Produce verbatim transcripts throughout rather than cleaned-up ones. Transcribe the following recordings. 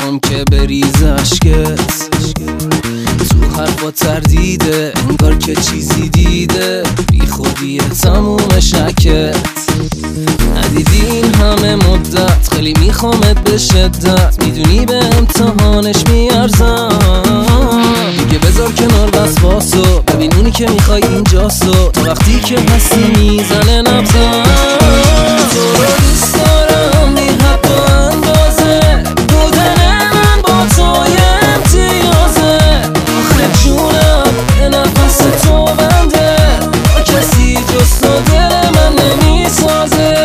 میخوام که بریز عشقت تو حرفا تردیده، انگار که چیزی دیده بی خودیه تموم شکت. ندیدی این همه مدت، خیلی میخوامت به شدت، میدونی به امتحانش میارزم. دیگه بذار کنار وسواسو، ببین اونی که میخوای اینجاسو، تا وقتی که هستی میزنه نبزم. تو رو دوست دارم بی حد و اندازه، بودن من با توی امتیازه. آخه جونم به نفس تو بنده، با کسی جز تو دل من نمیسازه.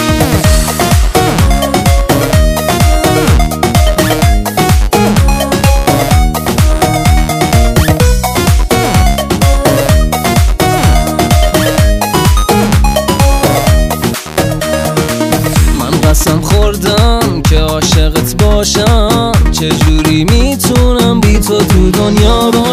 قسم خوردم که عاشقت باشم، چجوری میتونم بی تو تو دنیا باشم.